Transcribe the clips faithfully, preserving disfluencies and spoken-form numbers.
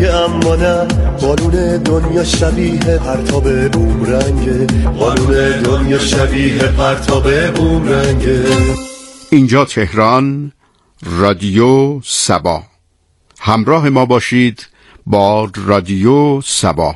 رنگه اما نه، قانون دنیا شبیه پرتاب بومرنگه، قانون دنیا شبیه پرتاب بومرنگه. اینجا تهران، رادیو سبا. همراه ما باشید با رادیو سبا.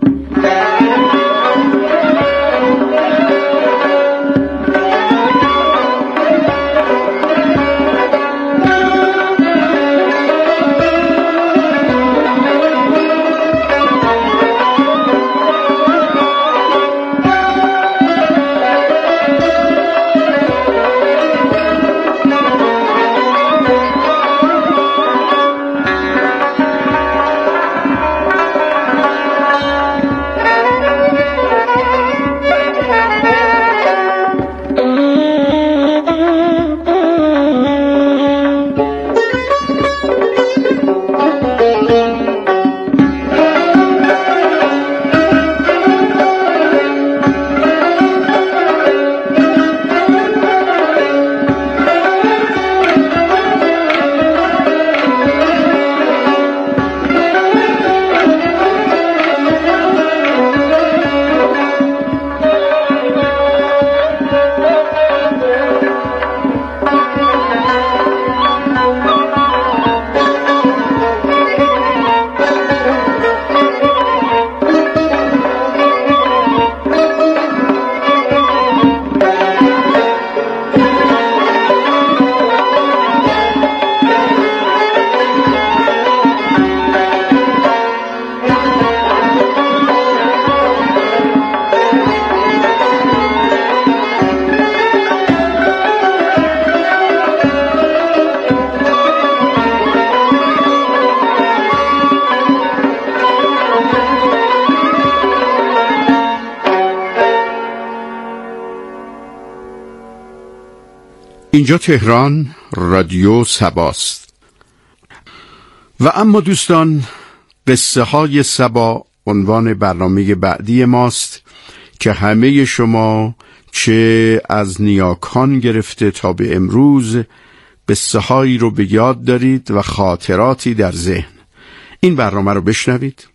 اینجا تهران، رادیو سباست. و اما دوستان، قصه های سبا عنوان برنامه بعدی ماست که همه شما چه از نیاکان گرفته تا به امروز قصه هایی رو به یاد دارید و خاطراتی در ذهن. این برنامه رو بشنوید.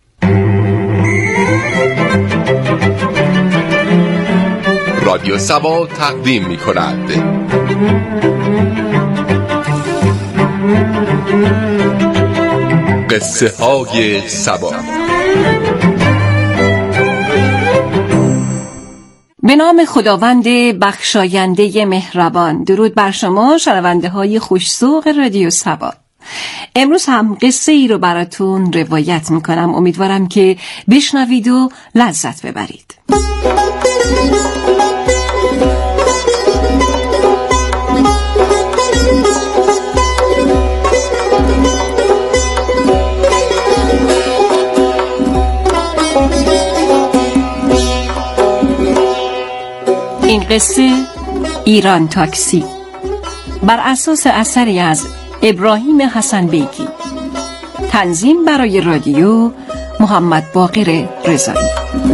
رادیو سبا تقدیم می کند قصه های سبا. به نام خداوند بخشاینده مهربان. درود بر شما شنونده های خوش‌ذوق رادیو سبا. امروز هم قصه ای رو براتون روایت میکنم. امیدوارم که بشنوید و لذت ببرید. این قصه ایران تاکسی بر اساس اثری از ابراهیم حسن بیگی. تنظیم برای رادیو محمد باقر رضایی.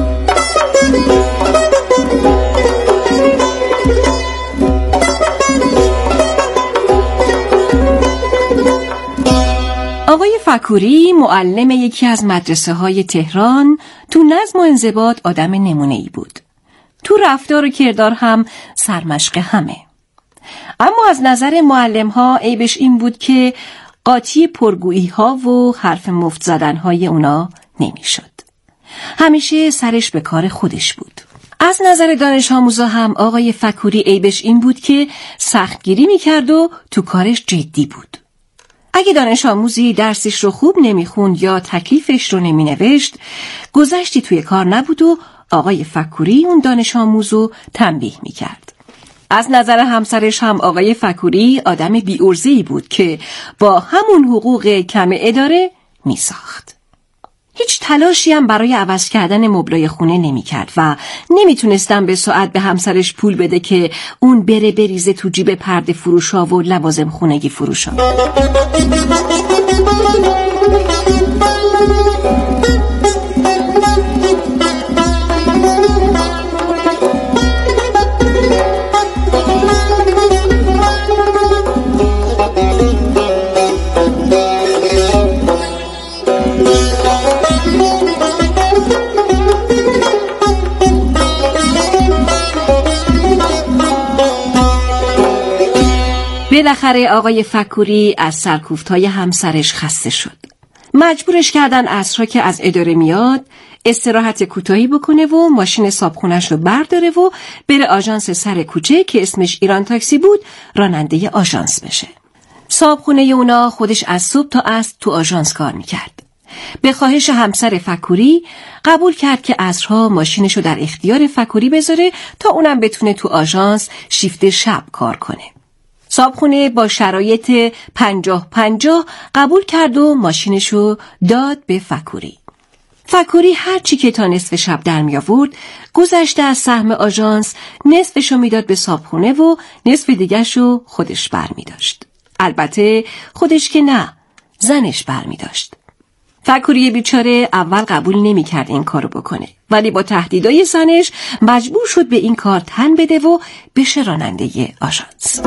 آقای فکوری معلم یکی از مدرسه های تهران تو نظم و انضباط آدم نمونه‌ای بود. تو رفتار و کردار هم سرمشق همه. اما از نظر معلم ها عیبش این بود که قاطی پرگویی ها و حرف مفت زدن های اونا نمیشد. همیشه سرش به کار خودش بود. از نظر دانش آموزا هم آقای فکوری عیبش این بود که سختگیری میکرد و تو کارش جدی بود. اگه دانش آموزی درسش رو خوب نمیخوند یا تکلیفش رو نمینوشت، گذشتی توی کار نبود و آقای فکوری اون دانش آموزو تنبیه میکرد. از نظر همسرش هم آقای فکوری آدم بی‌عرضه‌ای بود که با همون حقوق کم اداره میساخت. هیچ تلاشی هم برای عوض کردن مبلای خونه نمیکرد و نمیتونستم به ساعت به همسرش پول بده که اون بره بریزه تو جیب پرده فروشا و لوازم خونگی فروشا. بالاخره آقای فکوری از سرکوفت‌های همسرش خسته شد. مجبورش کردن عصرها که از اداره میاد استراحت کوتاهی بکنه و ماشین صابخونه‌اش رو برداره و بره آژانس سر کوچه که اسمش ایران تاکسی بود راننده آژانس بشه. صابخونه اونا خودش از صبح تا عصر تو آژانس کار میکرد. به خواهش همسر فکوری قبول کرد که عصرها ماشینشو در اختیار فکوری بذاره تا اونم بتونه تو آژانس شیفت شب کار کنه. صابخونه با شرایط پنجاه پنجاه قبول کرد و ماشینشو داد به فکوری. فکوری هر چی که تا نصف شب در می آورد گذشته از سهم آژانس نصفشو میداد به صابخونه و نصف دیگه‌شو خودش برمی داشت. البته خودش که نه، زنش برمی داشت. فکوری بیچاره اول قبول نمی کرد این کارو بکنه، ولی با تهدیدهای زنش مجبور شد به این کار تن بده و بشه راننده آژانس.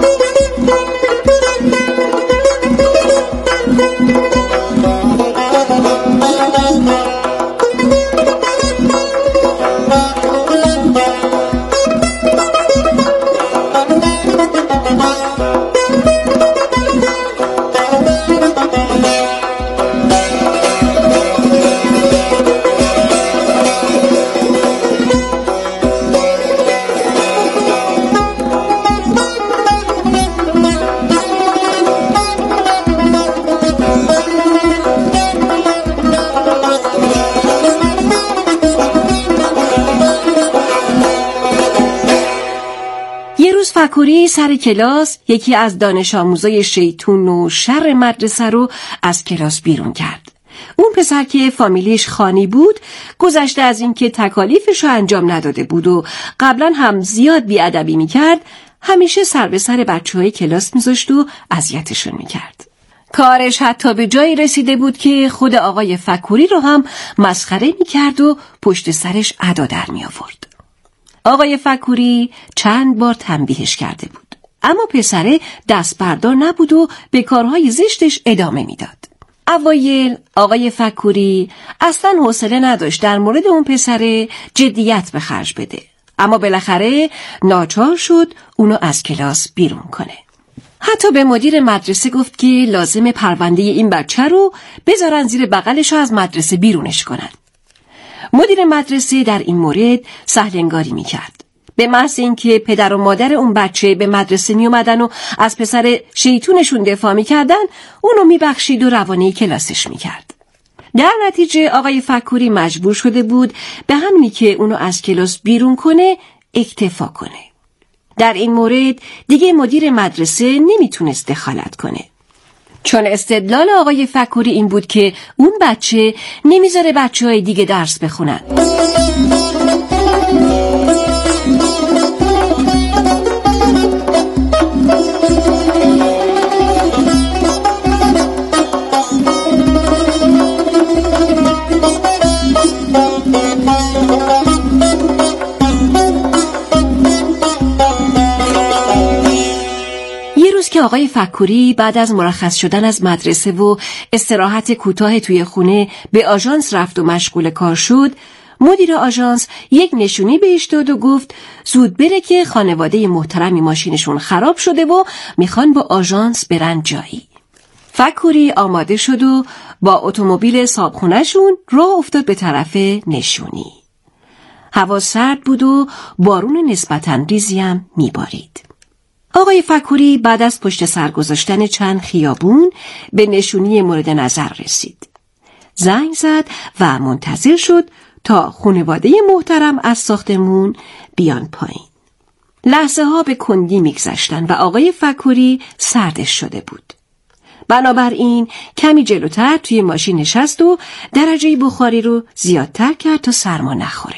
فکوری سر کلاس یکی از دانش آموزای شیطون و شر مدرسه رو از کلاس بیرون کرد. اون پسر که فامیلیش خانی بود گذشته از اینکه تکالیفش رو انجام نداده بود و قبلا هم زیاد بیادبی میکرد همیشه سر به سر بچه‌های کلاس میذاشت و اذیتشون میکرد. کارش حتی به جایی رسیده بود که خود آقای فکوری رو هم مسخره میکرد و پشت سرش ادا در میآورد. آقای فکوری چند بار تنبیهش کرده بود، اما پسره دست بردار نبود و به کارهای زشتش ادامه میداد. اوایل آقای فکوری اصلا حوصله نداشت در مورد اون پسره جدیت به خرج بده، اما بالاخره ناچار شد اونو از کلاس بیرون کنه. حتی به مدیر مدرسه گفت که لازم پرونده این بچه رو بذارن زیر بغلش و از مدرسه بیرونش کنن. مدیر مدرسه در این مورد سهلنگاری میکرد. به محض اینکه پدر و مادر اون بچه به مدرسه می اومدن و از پسر شیطونشون دفاع میکردن اونو میبخشید و روانه کلاسش میکرد. در نتیجه آقای فکوری مجبور شده بود به همینی که اونو از کلاس بیرون کنه اکتفا کنه. در این مورد دیگه مدیر مدرسه نمیتونست دخالت کنه، چون استدلال آقای فکوری این بود که اون بچه نمیذاره بچه های دیگه درس بخونن. که آقای فکوری بعد از مرخص شدن از مدرسه و استراحت کوتاه توی خونه به آژانس رفت و مشغول کار شد، مدیر آژانس یک نشونی بهش داد و گفت زود بره که خانواده محترمی ماشینشون خراب شده و میخوان با آژانس برن جایی. فکوری آماده شد و با اتومبیل صابخونه‌شون راه افتاد به طرف نشونی. هوا سرد بود و بارون نسبتاً ریزی هم میبارید. آقای فکوری بعد از پشت سر گذاشتن چند خیابون به نشونی مورد نظر رسید. زنگ زد و منتظر شد تا خانواده محترم از ساختمون بیان پایین. لحظه ها به کندی میگذشتن و آقای فکوری سردش شده بود. بنابراین کمی جلوتر توی ماشین نشست و درجه بخاری رو زیادتر کرد تا سرما نخوره.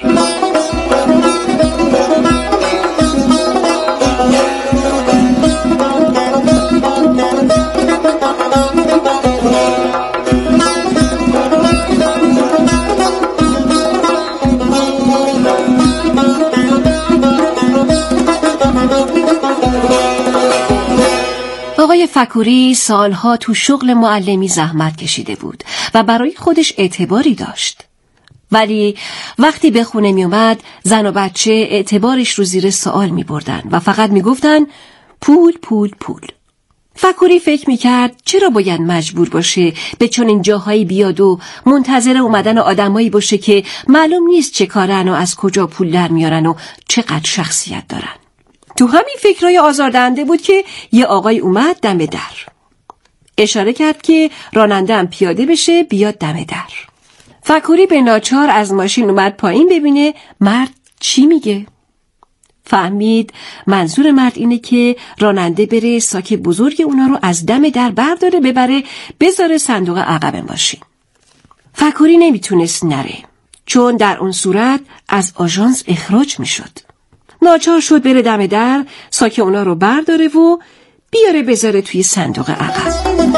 آقای فکوری سالها تو شغل معلمی زحمت کشیده بود و برای خودش اعتباری داشت. ولی وقتی به خونه می اومد زن و بچه اعتبارش رو زیر سوال می بردن و فقط می گفتن پول پول پول. فکوری فکر میکرد چرا باید مجبور باشه به چنین جاهایی بیاد و منتظر اومدن آدمایی باشه که معلوم نیست چه کارن و از کجا پول در میارن و چقدر شخصیت دارن. تو همین فکرای آزاردهنده بود که یه آقای اومد دم در. اشاره کرد که راننده هم پیاده بشه بیاد دم در. فکوری به ناچار از ماشین اومد پایین ببینه مرد چی میگه. فهمید منظور مرد اینه که راننده بره ساک بزرگ اونا رو از دم در برداره ببره بذاره صندوق عقب ماشین. فکوری نمیتونست نره چون در اون صورت از آژانس اخراج میشد. ناچار شد بره دم در ساک اونا رو برداره و بیاره بذاره توی صندوق عقب.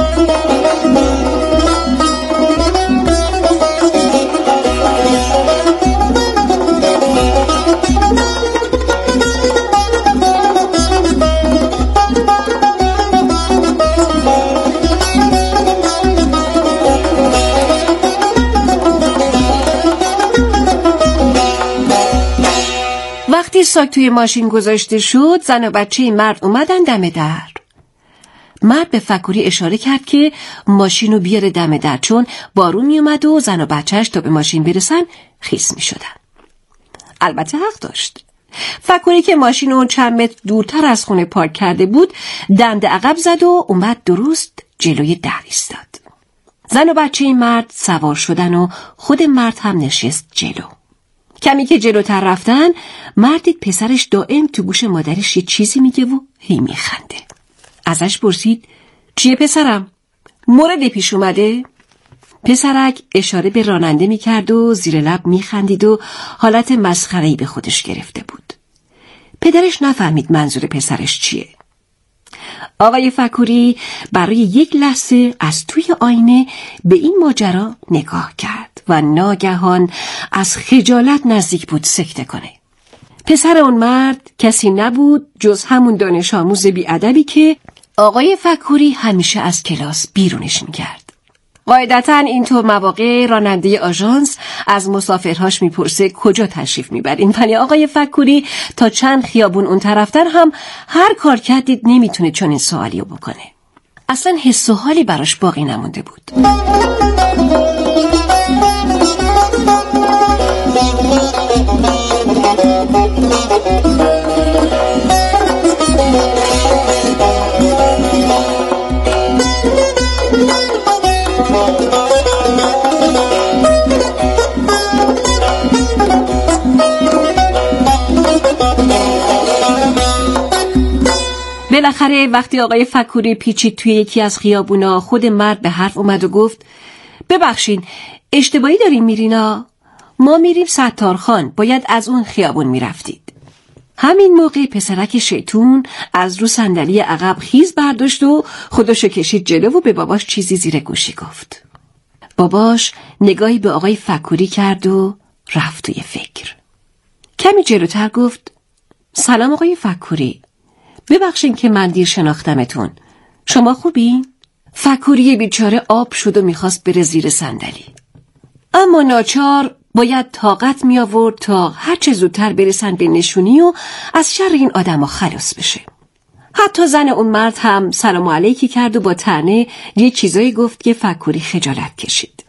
وقتی ساک توی ماشین گذاشته شد زن و بچه مرد اومدن دم در. مرد به فکوری اشاره کرد که ماشینو بیاره دم در چون بارون می اومد و زن و بچهش تا به ماشین برسن خیس می شدن. البته حق داشت. فکوری که ماشینو چند متر دورتر از خونه پارک کرده بود دنده عقب زد و اومد درست جلوی در ایستاد. زن و بچه مرد سوار شدن و خود مرد هم نشست جلو. کمی که جلوتر رفتن مرد دید پسرش دائم تو گوش مادرش یه چیزی میگه و هی میخنده. ازش پرسید چیه پسرم؟ مورد پیش اومده؟ پسرک اشاره به راننده میکرد و زیر لب میخندید و حالت مسخره‌ای به خودش گرفته بود. پدرش نفهمید منظور پسرش چیه. آقای فکوری برای یک لحظه از توی آینه به این ماجرا نگاه کرد و ناگهان از خجالت نزدیک بود سکته کنه. پسر اون مرد کسی نبود جز همون دانش آموز بی‌ادبی که آقای فکوری همیشه از کلاس بیرونش میکرد. قاعدتاً اینطور مواقع راننده آژانس از مسافرهاش میپرسه کجا تشریف میبرین، ولی آقای فکوری تا چند خیابون اون طرفتر هم هر کار کردید نمیتونه چنین سوالی رو بکنه. اصلا حس و حالی براش باقی نمونده بود. بالاخره وقتی آقای فکوری پیچید توی یکی از خیابونا خود مرد به حرف اومد و گفت ببخشین اشتباهی دارین میرینا؟ ما میریم ستارخان، باید از اون خیابون میرفتید. همین موقع پسرک شیطون از رو صندلی عقب خیز برداشت و خودشو کشید جلو و به باباش چیزی زیر گوشی گفت. باباش نگاهی به آقای فکوری کرد و رفت توی فکر. کمی جلوتر گفت سلام آقای فکوری، ببخشین که من دیر شناختمتون. شما خوبین؟ فکوری بیچاره آب شد و میخواست بره زیر صندلی. اما ناچار باید طاقت می آورد تا هر چه زودتر برسن به نشونی و از شر این آدما خلاص بشه. حتی زن اون مرد هم سلام علیکی کرد و با طعنه یه چیزایی گفت که فکوری خجالت کشید.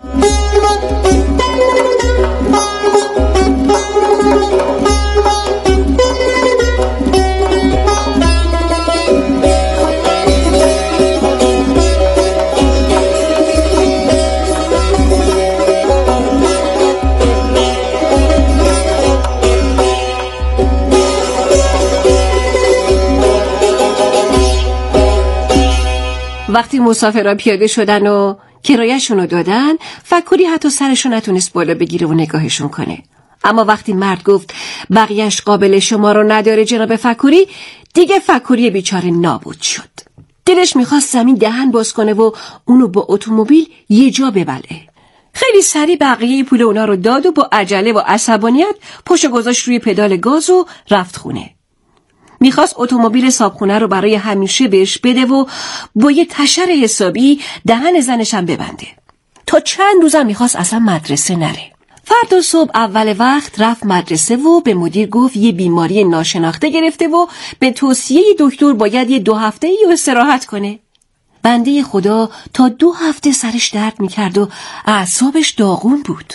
وقتی مسافرها پیاده شدن و کرایه‌شون دادن، فکوری حتی سرشو نتونست بالا بگیره و نگاهشون کنه. اما وقتی مرد گفت بقیهش قابل شما رو نداره جناب فکوری، دیگه فکوری بیچاره نابود شد. دلش میخواست زمین دهن باز کنه و اونو با اتومبیل یه جا ببلعه. خیلی سریع بقیه پول اونا رو داد و با عجله و عصبانیت پشو گذاشت روی پدال گاز و رفت خونه. میخواست اتومبیل صابخونه رو برای همیشه بهش بده و با یه تشر حسابی دهن زنشم ببنده. تا چند روزم میخواست اصلا مدرسه نره. فردا صبح اول وقت رفت مدرسه و به مدیر گفت یه بیماری ناشناخته گرفته و به توصیه دکتر باید یه دو هفته ای استراحت کنه. بنده خدا تا دو هفته سرش درد میکرد و اعصابش داغون بود.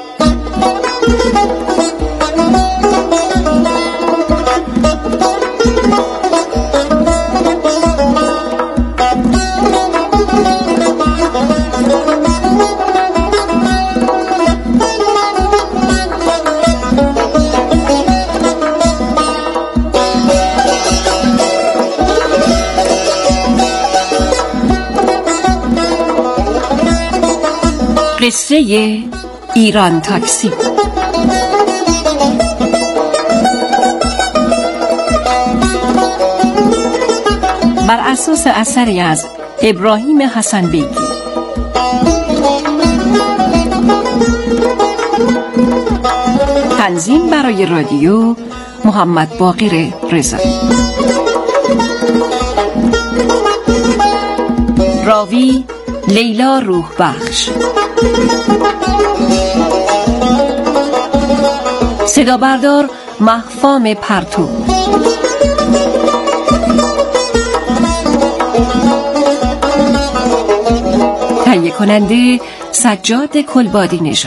قصه ایران تاکسی. بر اساس اثری از ابراهیم حسن بیگی. تنظیم برای رادیو محمد باقر رضا. راوی لیلا روح بخش. صدا بردار مهفام پرتو. تهیه کننده سجاد کلبادی نژاد.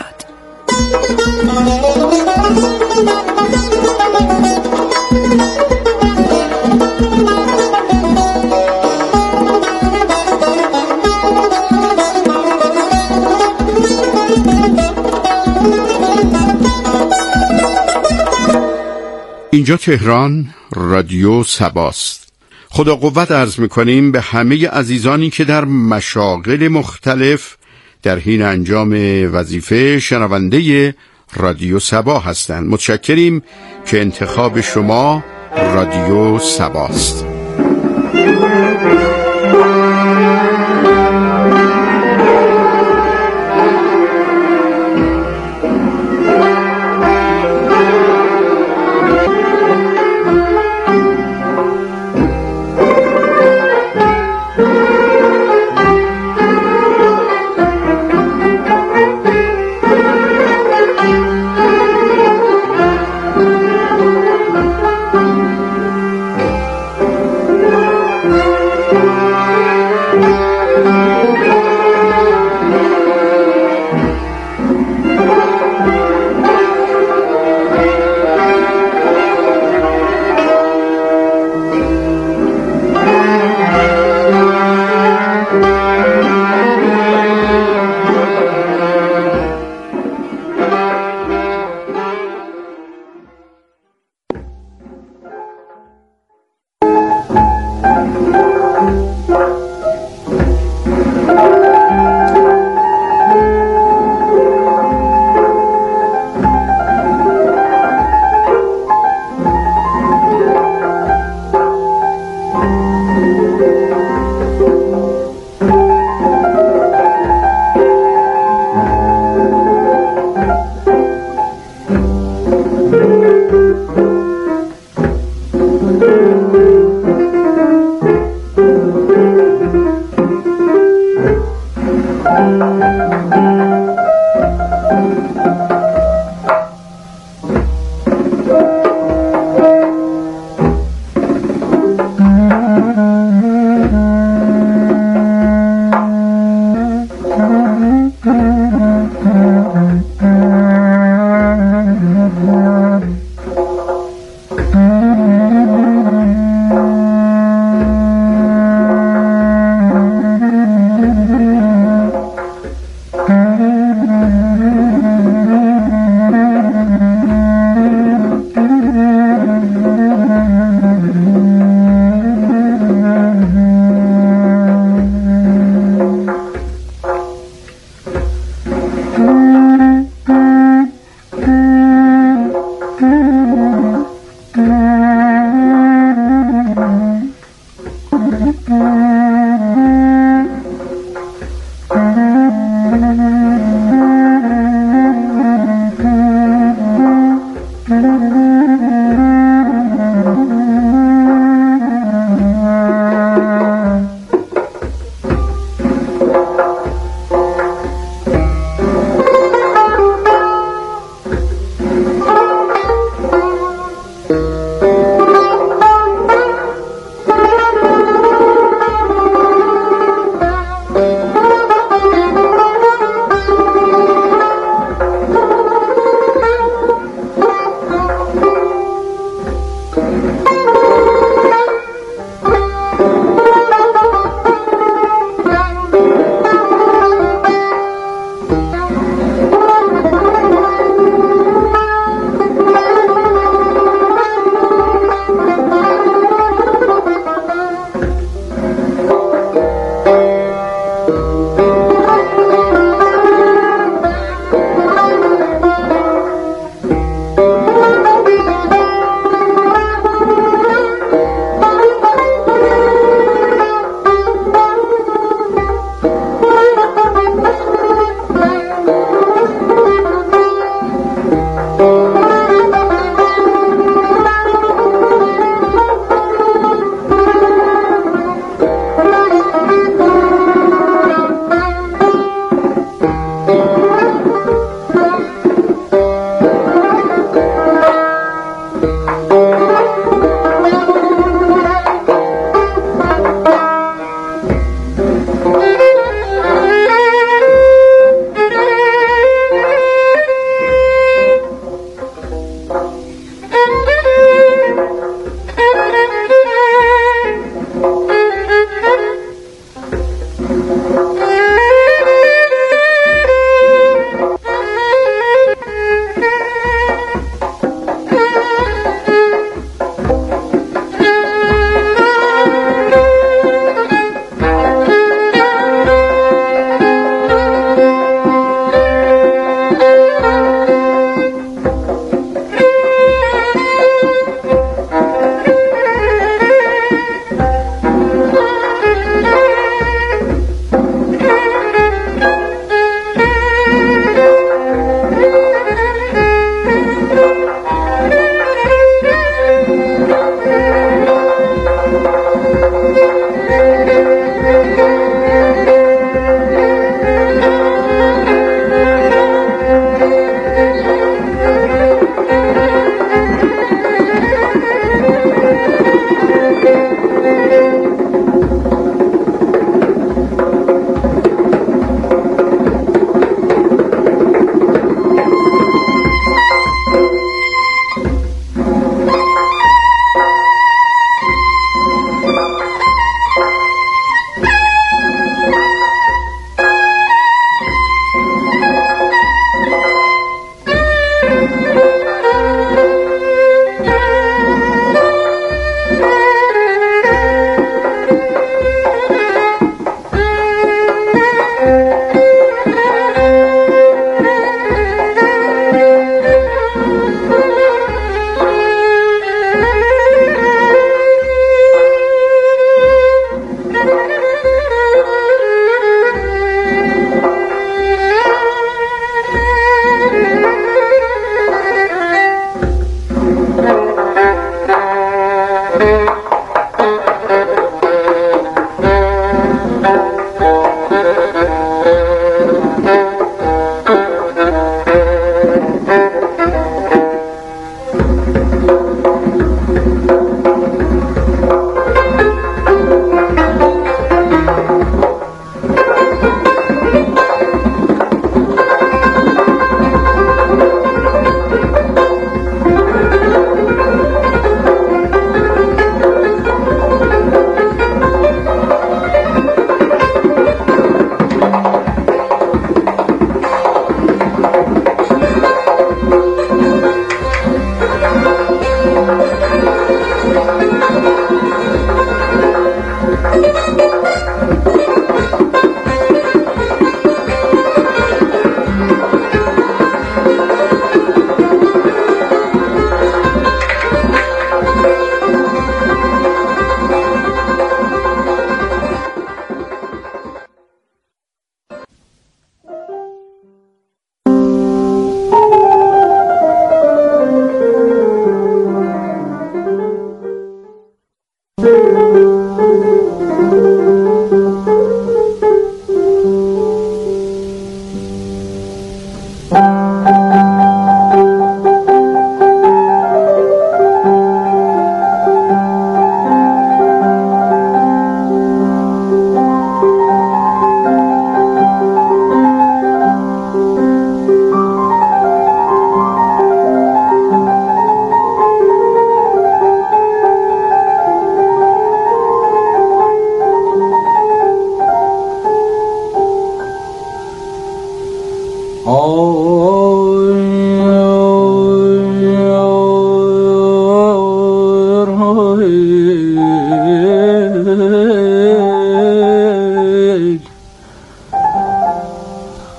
اینجا تهران، رادیو سباست. خدا قوت عرض میکنیم به همه عزیزانی که در مشاغل مختلف در حین انجام وظیفه شنونده رادیو سبا هستند. متشکریم که انتخاب شما رادیو سباست.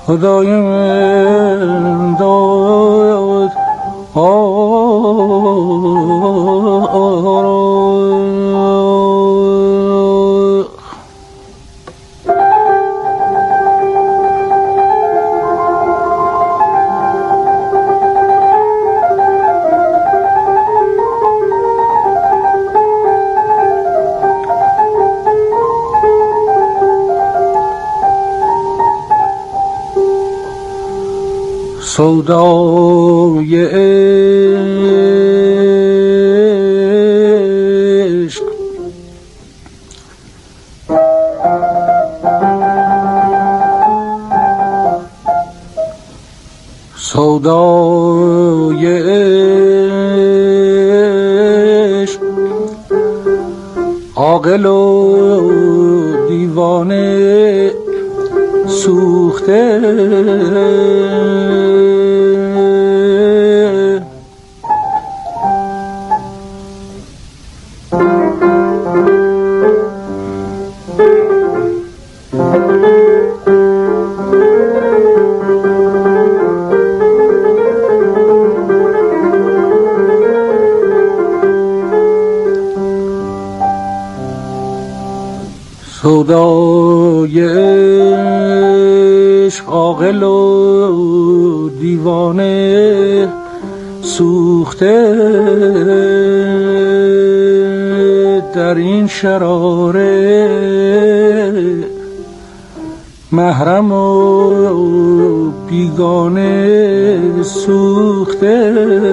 خدای من داد سودای عشق سودای عشق عاقل و دیوانه سوخته سودای عشق عاقل و دیوانه سوخته در این شراره محرم و بیگانه سوخته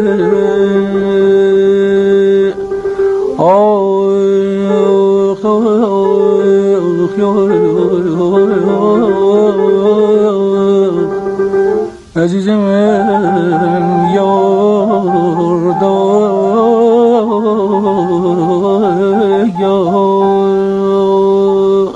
عزیز من یار دار یار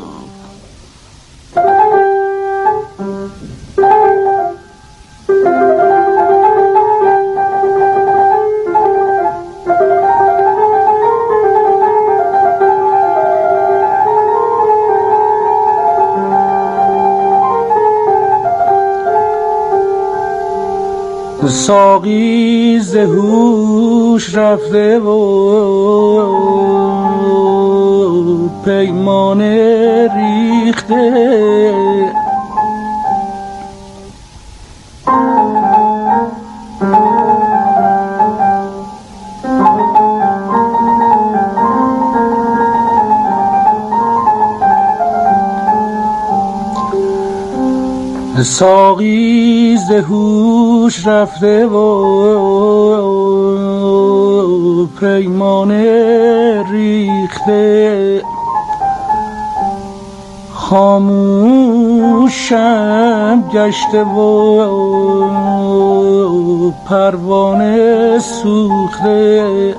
ساقی ز هوش رفته و پیمانه ریخته ساقی ز هوش رفته و پیمانه ریخته خاموشم گشته و پروانه سوخته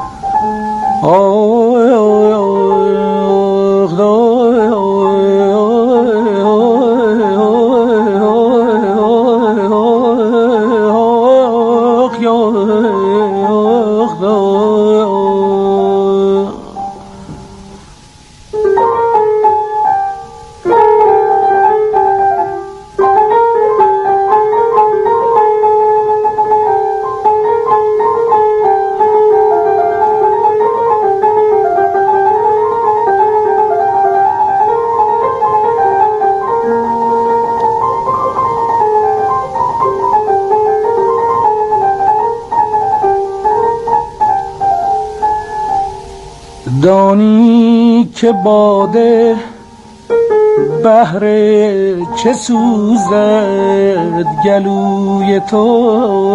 دانی که باده بهر چه سوزد گلوی تو